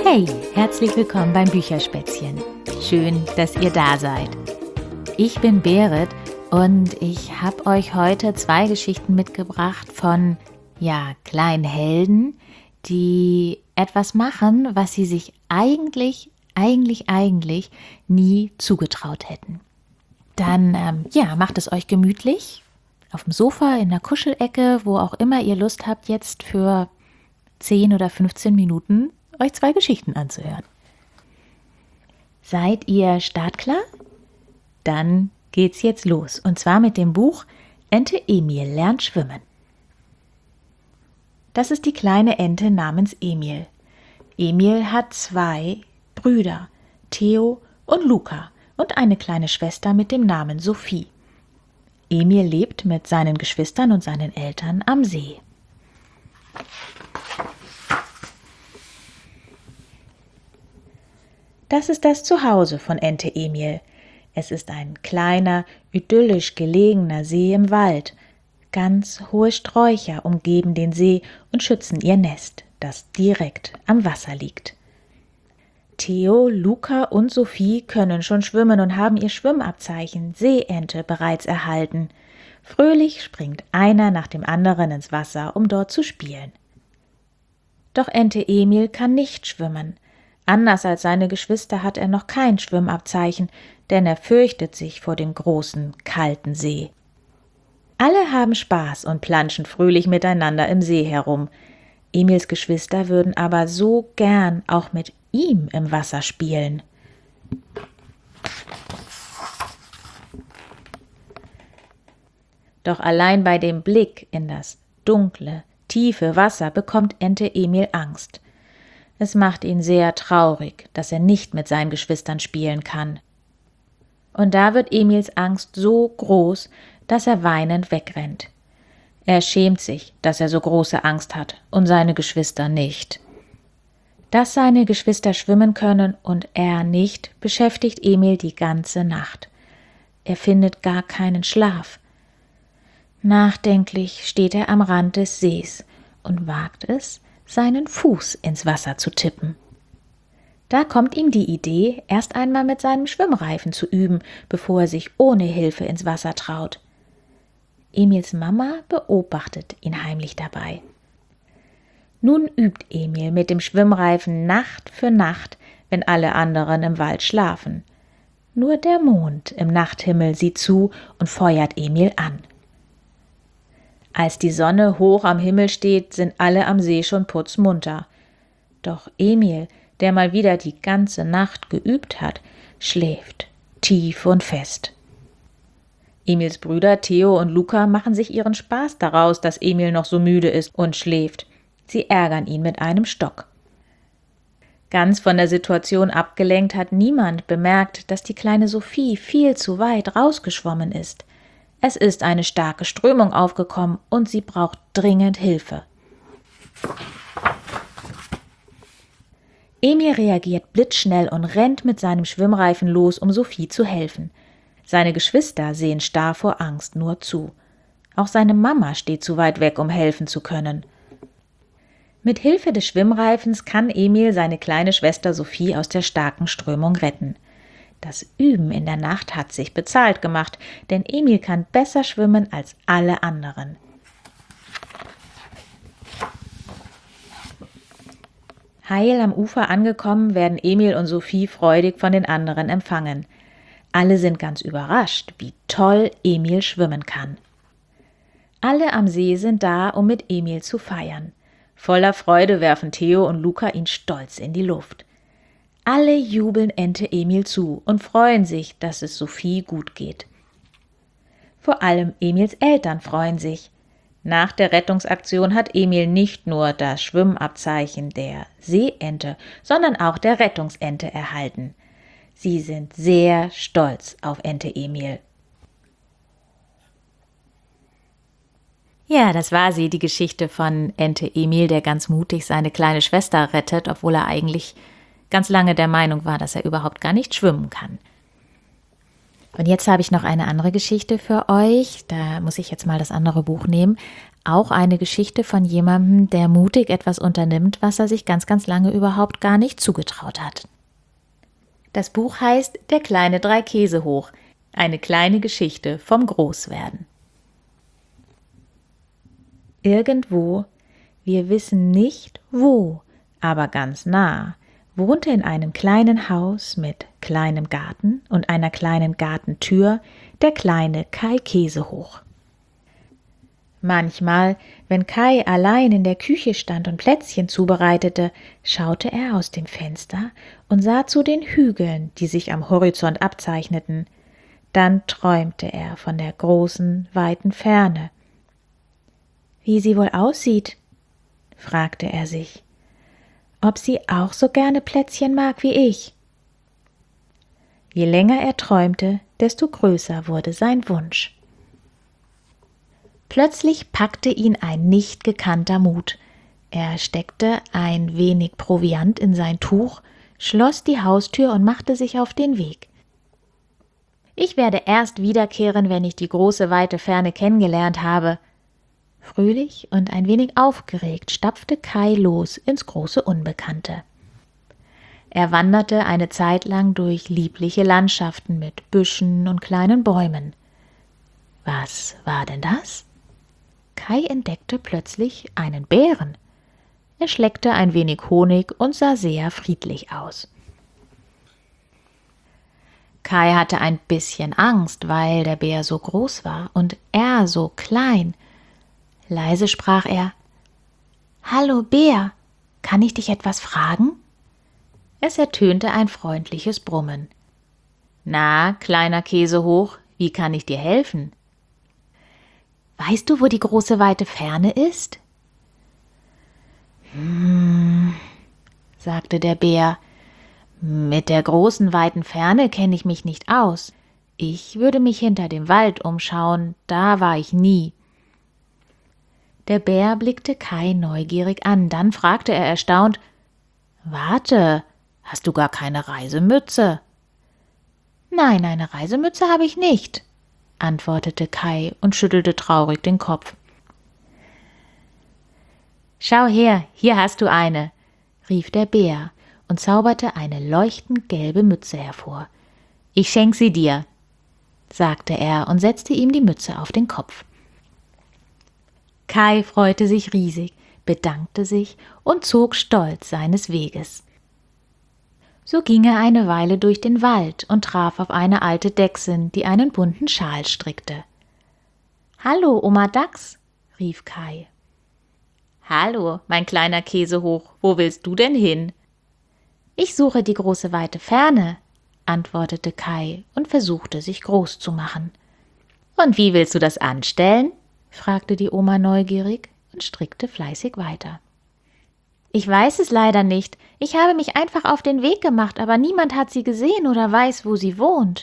Hey, herzlich willkommen beim Bücherspätzchen. Schön, dass ihr da seid. Ich bin Berit und ich habe euch heute 2 Geschichten mitgebracht von, kleinen Helden, die etwas machen, was sie sich eigentlich nie zugetraut hätten. Dann, macht es euch gemütlich, auf dem Sofa, in der Kuschelecke, wo auch immer ihr Lust habt, jetzt für 10 oder 15 Minuten euch 2 Geschichten anzuhören. Seid ihr startklar? Dann geht's jetzt los. Und zwar mit dem Buch Ente Emil lernt schwimmen. Das ist die kleine Ente namens Emil. Emil hat 2 Brüder, Theo und Luca, und eine kleine Schwester mit dem Namen Sophie. Emil lebt mit seinen Geschwistern und seinen Eltern am See. Das ist das Zuhause von Ente Emil. Es ist ein kleiner, idyllisch gelegener See im Wald. Ganz hohe Sträucher umgeben den See und schützen ihr Nest, das direkt am Wasser liegt. Theo, Luca und Sophie können schon schwimmen und haben ihr Schwimmabzeichen Seeente bereits erhalten. Fröhlich springt einer nach dem anderen ins Wasser, um dort zu spielen. Doch Ente Emil kann nicht schwimmen. Anders als seine Geschwister hat er noch kein Schwimmabzeichen, denn er fürchtet sich vor dem großen, kalten See. Alle haben Spaß und planschen fröhlich miteinander im See herum. Emils Geschwister würden aber so gern auch mit ihm im Wasser spielen. Doch allein bei dem Blick in das dunkle, tiefe Wasser bekommt Ente Emil Angst. Es macht ihn sehr traurig, dass er nicht mit seinen Geschwistern spielen kann. Und da wird Emils Angst so groß, dass er weinend wegrennt. Er schämt sich, dass er so große Angst hat und seine Geschwister nicht. Dass seine Geschwister schwimmen können und er nicht, beschäftigt Emil die ganze Nacht. Er findet gar keinen Schlaf. Nachdenklich steht er am Rand des Sees und wagt es, seinen Fuß ins Wasser zu tippen. Da kommt ihm die Idee, erst einmal mit seinem Schwimmreifen zu üben, bevor er sich ohne Hilfe ins Wasser traut. Emils Mama beobachtet ihn heimlich dabei. Nun übt Emil mit dem Schwimmreifen Nacht für Nacht, wenn alle anderen im Wald schlafen. Nur der Mond im Nachthimmel sieht zu und feuert Emil an. Als die Sonne hoch am Himmel steht, sind alle am See schon putzmunter. Doch Emil, der mal wieder die ganze Nacht geübt hat, schläft tief und fest. Emils Brüder Theo und Luca machen sich ihren Spaß daraus, dass Emil noch so müde ist und schläft. Sie ärgern ihn mit einem Stock. Ganz von der Situation abgelenkt hat niemand bemerkt, dass die kleine Sophie viel zu weit rausgeschwommen ist. Es ist eine starke Strömung aufgekommen und sie braucht dringend Hilfe. Emil reagiert blitzschnell und rennt mit seinem Schwimmreifen los, um Sophie zu helfen. Seine Geschwister sehen starr vor Angst nur zu. Auch seine Mama steht zu weit weg, um helfen zu können. Mit Hilfe des Schwimmreifens kann Emil seine kleine Schwester Sophie aus der starken Strömung retten. Das Üben in der Nacht hat sich bezahlt gemacht, denn Emil kann besser schwimmen als alle anderen. Heil am Ufer angekommen, werden Emil und Sophie freudig von den anderen empfangen. Alle sind ganz überrascht, wie toll Emil schwimmen kann. Alle am See sind da, um mit Emil zu feiern. Voller Freude werfen Theo und Luca ihn stolz in die Luft. Alle jubeln Ente Emil zu und freuen sich, dass es Sophie gut geht. Vor allem Emils Eltern freuen sich. Nach der Rettungsaktion hat Emil nicht nur das Schwimmabzeichen der Seeente, sondern auch der Rettungsente erhalten. Sie sind sehr stolz auf Ente Emil. Ja, das war sie, die Geschichte von Ente Emil, der ganz mutig seine kleine Schwester rettet, obwohl er eigentlich ganz lange der Meinung war, dass er überhaupt gar nicht schwimmen kann. Und jetzt habe ich noch eine andere Geschichte für euch. Da muss ich jetzt mal das andere Buch nehmen. Auch eine Geschichte von jemandem, der mutig etwas unternimmt, was er sich ganz, ganz lange überhaupt gar nicht zugetraut hat. Das Buch heißt Der kleine Dreikäsehoch. Eine kleine Geschichte vom Großwerden. Irgendwo, wir wissen nicht wo, aber ganz nah, wohnte in einem kleinen Haus mit kleinem Garten und einer kleinen Gartentür der kleine Kai Käsehoch. Manchmal, wenn Kai allein in der Küche stand und Plätzchen zubereitete, schaute er aus dem Fenster und sah zu den Hügeln, die sich am Horizont abzeichneten. Dann träumte er von der großen, weiten Ferne. Wie sie wohl aussieht, fragte er sich. Ob sie auch so gerne Plätzchen mag wie ich? Je länger er träumte, desto größer wurde sein Wunsch. Plötzlich packte ihn ein nicht gekannter Mut. Er steckte ein wenig Proviant in sein Tuch, schloss die Haustür und machte sich auf den Weg. Ich werde erst wiederkehren, wenn ich die große, weite Ferne kennengelernt habe. Fröhlich und ein wenig aufgeregt stapfte Kai los ins große Unbekannte. Er wanderte eine Zeit lang durch liebliche Landschaften mit Büschen und kleinen Bäumen. Was war denn das? Kai entdeckte plötzlich einen Bären. Er schleckte ein wenig Honig und sah sehr friedlich aus. Kai hatte ein bisschen Angst, weil der Bär so groß war und er so klein. Leise sprach er: »Hallo Bär, kann ich dich etwas fragen?« Es ertönte ein freundliches Brummen. »Na, kleiner Käsehoch, wie kann ich dir helfen?« »Weißt du, wo die große weite Ferne ist?« sagte der Bär. »Mit der großen weiten Ferne kenne ich mich nicht aus. Ich würde mich hinter dem Wald umschauen, da war ich nie.« Der Bär blickte Kai neugierig an, dann fragte er erstaunt: »Warte, hast du gar keine Reisemütze?« »Nein, eine Reisemütze habe ich nicht«, antwortete Kai und schüttelte traurig den Kopf. »Schau her, hier hast du eine«, rief der Bär und zauberte eine leuchtend gelbe Mütze hervor. »Ich schenk sie dir«, sagte er und setzte ihm die Mütze auf den Kopf. Kai freute sich riesig, bedankte sich und zog stolz seines Weges. So ging er eine Weile durch den Wald und traf auf eine alte Dechsin, die einen bunten Schal strickte. »Hallo, Oma Dachs«, rief Kai. »Hallo, mein kleiner Käsehoch, wo willst du denn hin?« »Ich suche die große weite Ferne«, antwortete Kai und versuchte, sich groß zu machen. »Und wie willst du das anstellen?« fragte die Oma neugierig und strickte fleißig weiter. »Ich weiß es leider nicht. Ich habe mich einfach auf den Weg gemacht, aber niemand hat sie gesehen oder weiß, wo sie wohnt.«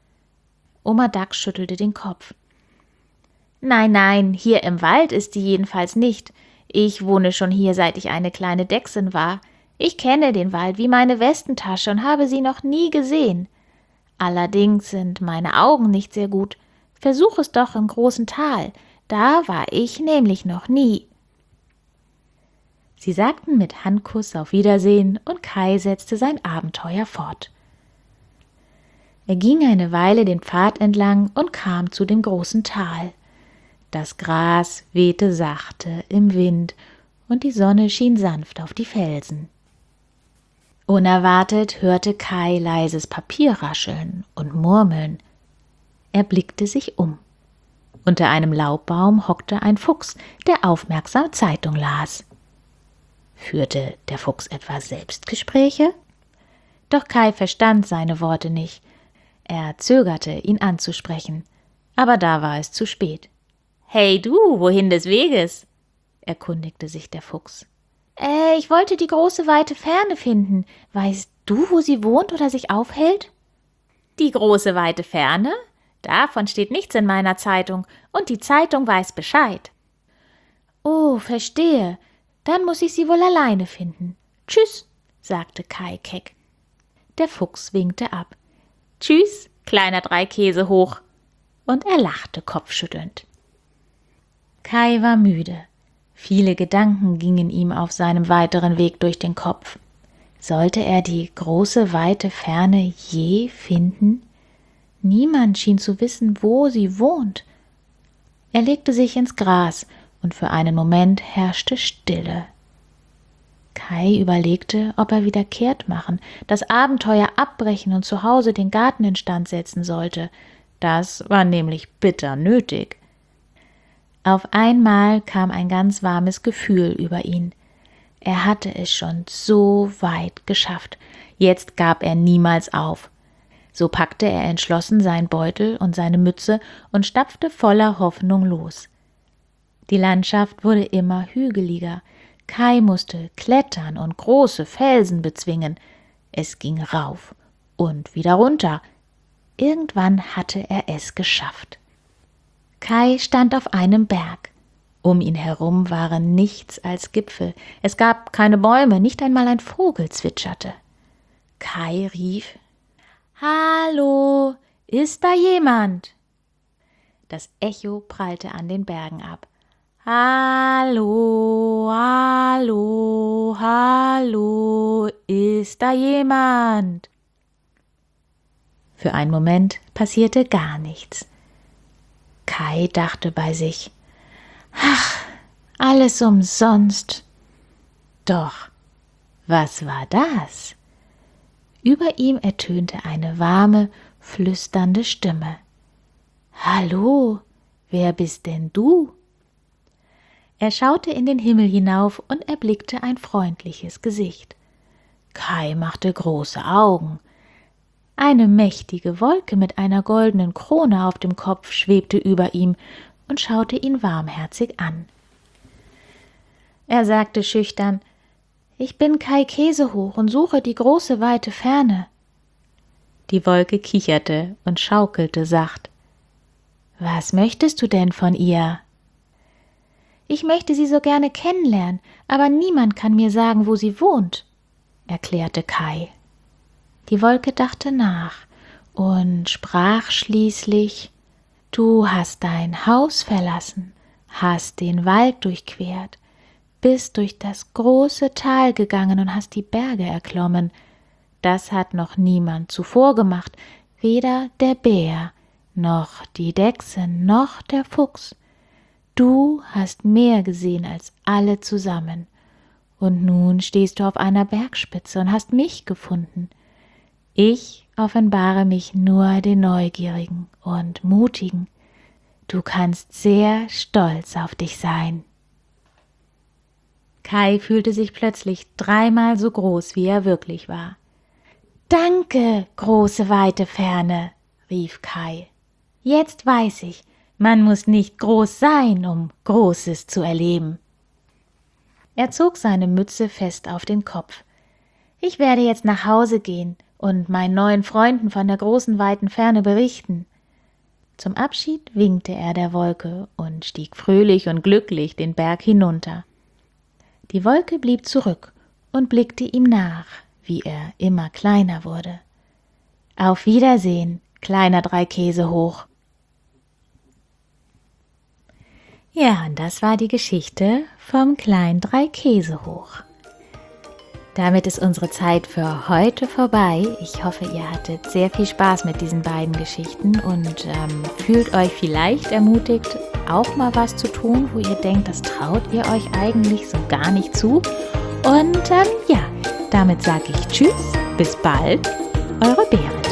Oma Dachs schüttelte den Kopf. »Nein, nein, hier im Wald ist sie jedenfalls nicht. Ich wohne schon hier, seit ich eine kleine Dechsin war. Ich kenne den Wald wie meine Westentasche und habe sie noch nie gesehen. Allerdings sind meine Augen nicht sehr gut. Versuch es doch im großen Tal. Da war ich nämlich noch nie.« Sie sagten mit Handkuss auf Wiedersehen und Kai setzte sein Abenteuer fort. Er ging eine Weile den Pfad entlang und kam zu dem großen Tal. Das Gras wehte sachte im Wind und die Sonne schien sanft auf die Felsen. Unerwartet hörte Kai leises Papierrascheln und Murmeln. Er blickte sich um. Unter einem Laubbaum hockte ein Fuchs, der aufmerksam Zeitung las. Führte der Fuchs etwa Selbstgespräche? Doch Kai verstand seine Worte nicht. Er zögerte, ihn anzusprechen, aber da war es zu spät. »Hey du, wohin des Weges?« erkundigte sich der Fuchs. Ich wollte die große weite Ferne finden. Weißt du, wo sie wohnt oder sich aufhält?« »Die große weite Ferne? Davon steht nichts in meiner Zeitung, und die Zeitung weiß Bescheid.« »Oh, verstehe. Dann muss ich sie wohl alleine finden. Tschüss«, sagte Kai keck. Der Fuchs winkte ab. »Tschüss, kleiner Dreikäse hoch. Und er lachte kopfschüttelnd. Kai war müde. Viele Gedanken gingen ihm auf seinem weiteren Weg durch den Kopf. Sollte er die große, weite Ferne je finden? Niemand schien zu wissen, wo sie wohnt. Er legte sich ins Gras, und für einen Moment herrschte Stille. Kai überlegte, ob er wieder kehrt machen, das Abenteuer abbrechen und zu Hause den Garten instand setzen sollte. Das war nämlich bitter nötig. Auf einmal kam ein ganz warmes Gefühl über ihn. Er hatte es schon so weit geschafft. Jetzt gab er niemals auf. So packte er entschlossen seinen Beutel und seine Mütze und stapfte voller Hoffnung los. Die Landschaft wurde immer hügeliger. Kai musste klettern und große Felsen bezwingen. Es ging rauf und wieder runter. Irgendwann hatte er es geschafft. Kai stand auf einem Berg. Um ihn herum waren nichts als Gipfel. Es gab keine Bäume, nicht einmal ein Vogel zwitscherte. Kai rief: »Hallo, ist da jemand?« Das Echo prallte an den Bergen ab. »Hallo, hallo, hallo, ist da jemand?« Für einen Moment passierte gar nichts. Kai dachte bei sich: »Ach, alles umsonst.« Doch, was war das? Über ihm ertönte eine warme, flüsternde Stimme. »Hallo, wer bist denn du?« Er schaute in den Himmel hinauf und erblickte ein freundliches Gesicht. Kai machte große Augen. Eine mächtige Wolke mit einer goldenen Krone auf dem Kopf schwebte über ihm und schaute ihn warmherzig an. Er sagte schüchtern: »Ich bin Kai Käsehoch und suche die große, weite Ferne.« Die Wolke kicherte und schaukelte sacht. »Was möchtest du denn von ihr?« »Ich möchte sie so gerne kennenlernen, aber niemand kann mir sagen, wo sie wohnt«, erklärte Kai. Die Wolke dachte nach und sprach schließlich: »Du hast dein Haus verlassen, hast den Wald durchquert, bist durch das große Tal gegangen und hast die Berge erklommen. Das hat noch niemand zuvor gemacht, weder der Bär, noch die Dechse, noch der Fuchs. Du hast mehr gesehen als alle zusammen. Und nun stehst du auf einer Bergspitze und hast mich gefunden. Ich offenbare mich nur den Neugierigen und Mutigen. Du kannst sehr stolz auf dich sein.« Kai fühlte sich plötzlich 3-mal so groß, wie er wirklich war. »Danke, große, weite Ferne«, rief Kai. »Jetzt weiß ich, man muss nicht groß sein, um Großes zu erleben.« Er zog seine Mütze fest auf den Kopf. »Ich werde jetzt nach Hause gehen und meinen neuen Freunden von der großen, weiten Ferne berichten.« Zum Abschied winkte er der Wolke und stieg fröhlich und glücklich den Berg hinunter. Die Wolke blieb zurück und blickte ihm nach, wie er immer kleiner wurde. »Auf Wiedersehen, kleiner Dreikäse hoch.« Ja, und das war die Geschichte vom kleinen Dreikäse hoch. Damit ist unsere Zeit für heute vorbei. Ich hoffe, ihr hattet sehr viel Spaß mit diesen beiden Geschichten und fühlt euch vielleicht ermutigt, auch mal was zu tun, wo ihr denkt, das traut ihr euch eigentlich so gar nicht zu. Und ja, damit sage ich Tschüss, bis bald, eure Berit.